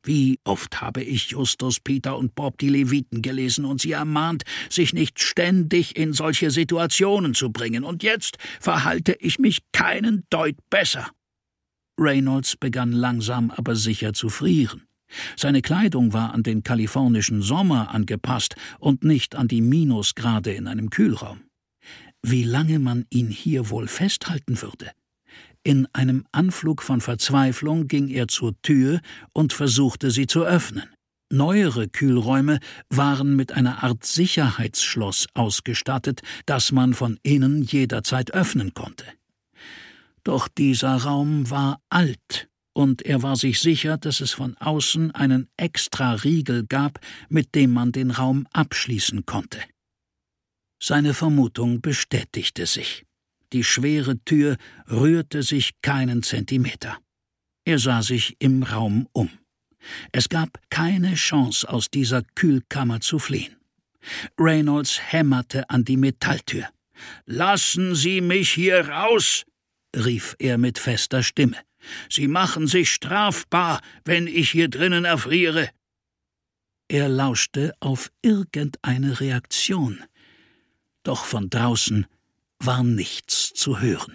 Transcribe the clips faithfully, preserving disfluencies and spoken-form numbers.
Wie oft habe ich Justus, Peter und Bob die Leviten gelesen und sie ermahnt, sich nicht ständig in solche Situationen zu bringen, und jetzt verhalte ich mich keinen Deut besser. Reynolds begann langsam aber sicher zu frieren. Seine Kleidung war an den kalifornischen Sommer angepasst und nicht an die Minusgrade in einem Kühlraum. Wie lange man ihn hier wohl festhalten würde? In einem Anflug von Verzweiflung ging er zur Tür und versuchte, sie zu öffnen. Neuere Kühlräume waren mit einer Art Sicherheitsschloss ausgestattet, das man von innen jederzeit öffnen konnte. Doch dieser Raum war alt, und er war sich sicher, dass es von außen einen Extra-Riegel gab, mit dem man den Raum abschließen konnte. Seine Vermutung bestätigte sich. Die schwere Tür rührte sich keinen Zentimeter. Er sah sich im Raum um. Es gab keine Chance, aus dieser Kühlkammer zu fliehen. Reynolds hämmerte an die Metalltür. »Lassen Sie mich hier raus!« rief er mit fester Stimme. »Sie machen sich strafbar, wenn ich hier drinnen erfriere!« Er lauschte auf irgendeine Reaktion. Doch von draußen war nichts zu hören.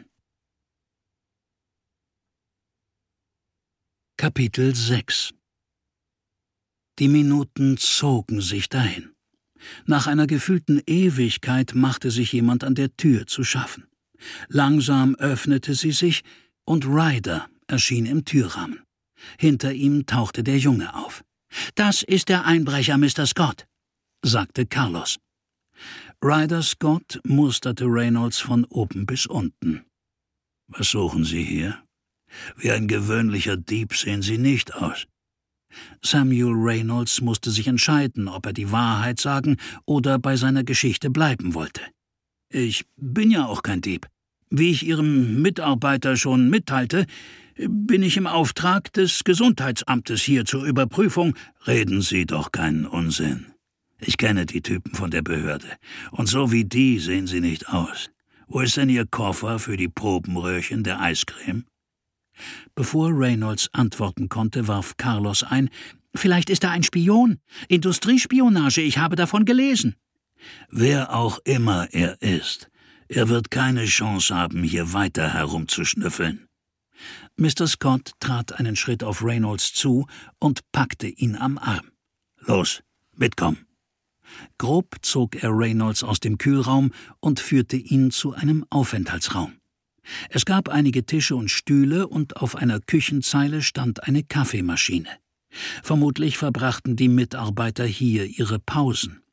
Kapitel sechs. Die Minuten zogen sich dahin. Nach einer gefühlten Ewigkeit machte sich jemand an der Tür zu schaffen. Langsam öffnete sie sich, und Ryder erschien im Türrahmen. Hinter ihm tauchte der Junge auf. »Das ist der Einbrecher, Mister Scott«, sagte Carlos. Ryder Scott musterte Reynolds von oben bis unten. »Was suchen Sie hier? Wie ein gewöhnlicher Dieb sehen Sie nicht aus.« Samuel Reynolds musste sich entscheiden, ob er die Wahrheit sagen oder bei seiner Geschichte bleiben wollte. »Ich bin ja auch kein Dieb. Wie ich Ihrem Mitarbeiter schon mitteilte, bin ich im Auftrag des Gesundheitsamtes hier zur Überprüfung.« »Reden Sie doch keinen Unsinn. Ich kenne die Typen von der Behörde, und so wie die sehen sie nicht aus. Wo ist denn Ihr Koffer für die Probenröhrchen der Eiscreme?« Bevor Reynolds antworten konnte, warf Carlos ein: »Vielleicht ist er ein Spion. Industriespionage, ich habe davon gelesen.« »Wer auch immer er ist, er wird keine Chance haben, hier weiter herumzuschnüffeln.« Mister Scott trat einen Schritt auf Reynolds zu und packte ihn am Arm. »Los, mitkommen!« Grob zog er Reynolds aus dem Kühlraum und führte ihn zu einem Aufenthaltsraum. Es gab einige Tische und Stühle, und auf einer Küchenzeile stand eine Kaffeemaschine. Vermutlich verbrachten die Mitarbeiter hier ihre Pausen.